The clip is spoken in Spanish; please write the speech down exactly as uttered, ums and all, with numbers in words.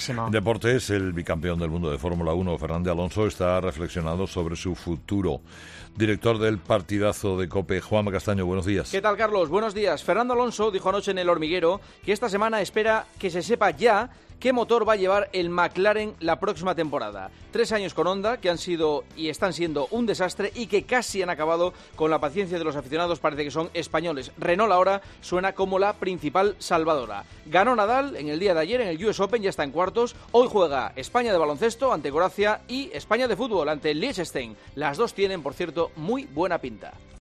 clarísimo. Deportes, el bicampeón del mundo de Fórmula uno, Fernando Alonso, está reflexionando sobre su futuro. Director del partidazo de COPE, Juanma Castaño, buenos días. ¿Qué tal, Carlos? Buenos días. Fernando Alonso dijo anoche en El Hormiguero que esta semana espera que se sepa ya qué motor va a llevar el McLaren la próxima temporada. Tres años con Honda que han sido y están siendo un desastre y que casi han acabado con la paciencia de los aficionados. Parece que son españoles. Renault ahora suena como la principal salvadora. Ganó Nadal en el día de ayer en el U S Open, ya está en cuartos. Hoy juega España de baloncesto ante Croacia y España de fútbol ante Liechtenstein. Las dos tienen, por cierto, muy buena pinta.